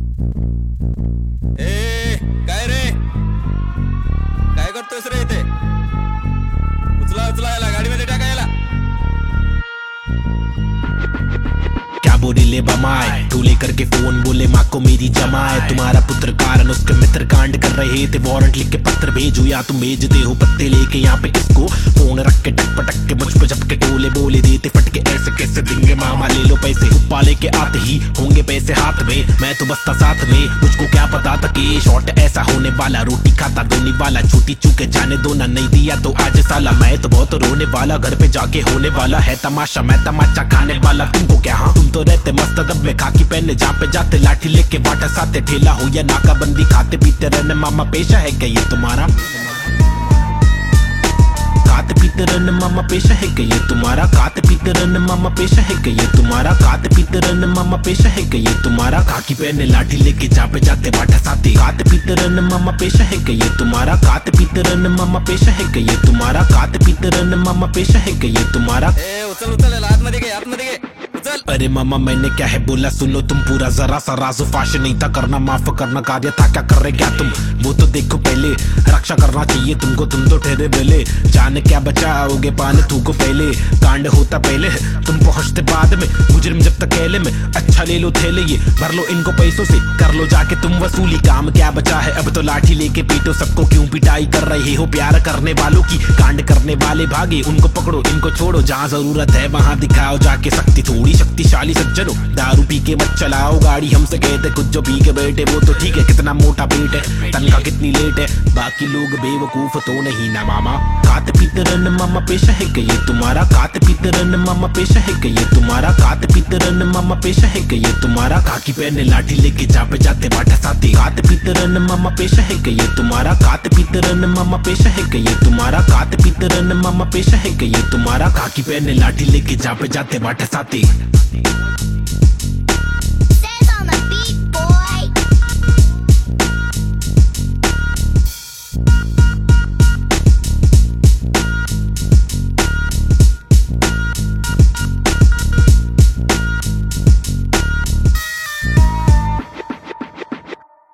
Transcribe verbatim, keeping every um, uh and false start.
ए काय रे, काय करतोयस रे इथे? उचला उचला याला, गाडीमध्ये टाका याला. क्या बोले ले बमाए तू लेकर के फोन, बोले माँ को मेरी जमाए. तुम्हारा पुत्र कारण उसके मित्र कांड कर रहे थे, वारंट लिख के पत्र भेजो या तुम भेजते हो पत्ते लेके यहाँ पे किसको. फोन रख के टक पटक के मुझ पे झपके टोले बोले देते फटके, ऐसे कैसे देंगे मामा, ले लो पैसे. उपा लेके आते ही होंगे पैसे हाथ में, मैं तो बसता साथ में. मुझको क्या पता था कि शॉर्ट ऐसा होने वाला, रोटी खाता धोने वाला, छोटी चूके जाने दो ना, नहीं दिया तो आज साला. मैं तो बहुत रोने वाला, घर पे जाके होने वाला है तमाशा, मैं तमाचा खाने वाला. तुमको क्या, हाँ तुम तो रहते मस्त दब में, खाकी पहने जहाँ पे जाते, लाठी लेके बाटा साथे, ठेला हो या नाकाबंदी, खाते पीते रहने मामा पेशा है क्या ये तुम्हारा. खाते पीते रहने मामा पेशा है क्या ये तुम्हारा. खाते पीते रहने मामा पेशा है क्या ये तुम्हारा. खाते पीते रहने मामा पेशा है क्या ये तुम्हारा. खाकी पहने लाठी लेके जहाँ पे जाते बाटा साथे, खाते पीते रहने मामा पेशा है क्या ये तुम्हारा. खाते पीते रहने मामा पेशा है क्या ये तुम्हारा. खाते पीते रहने मामा पेशा है क्या ये तुम्हारा. ए उचल उचल याला, आतमध्ये घे आतमध्ये घे. अरे मामा मैंने क्या है बोला, सुनो तुम पूरा, जरा सा राजो फाश नहीं था करना, माफ करना कार्य था, क्या कर रहे क्या तुम वो तो देखो पहले. रक्षा करना चाहिए तुमको, तुम तो ठहरे बेले, जाने क्या बचाओगे पाने तू को पहले. कांड होता पहले तुम पहुंचते बाद में, मुजरिम जब तक कहले में. अच्छा ले लो थैले ये, भर लो इनको पैसों से, कर लो जाके तुम वसूली, काम क्या बचा है अब तो. लाठी लेके पीटो सबको, क्यों पिटाई कर रहे हो प्यार करने वालों की. कांड करने वाले भागे, उनको पकड़ो इनको छोड़ो, जहाँ जरूरत है वहाँ दिखाओ जाके शक्ति, थोड़ी शक्तिशाली सज्जनों. दारू पी के मत चलाओ गाड़ी, हमसे कहते कुछ जो पी के बैठे वो तो ठीक है, कितना मोटा पेट है, तनख्वाह कितनी लेट है, बाकी लोग बेवकूफ तो नहीं ना मामा. खाते पीते रहने मामा पेशा है क्या ये तुम्हारा. खाते पीते रहने मामा पेशा है क्या ये तुम्हारा. खाते पीते रहने मामा पेशा है क्या ये तुम्हारा. खाकी पहने लाठी लेके जहाँ पे जाते बाटा साथे, खाते पीते रहने मामा पेशा है क्या ये तुम्हारा. खाते पीते रहने मामा पेशा है क्या ये तुम्हारा. खाते पीते रहने मामा पेशा है क्या ये तुम्हारा. खाकी पहने लाठी लेके जहाँ पे जाते बाटा साथे.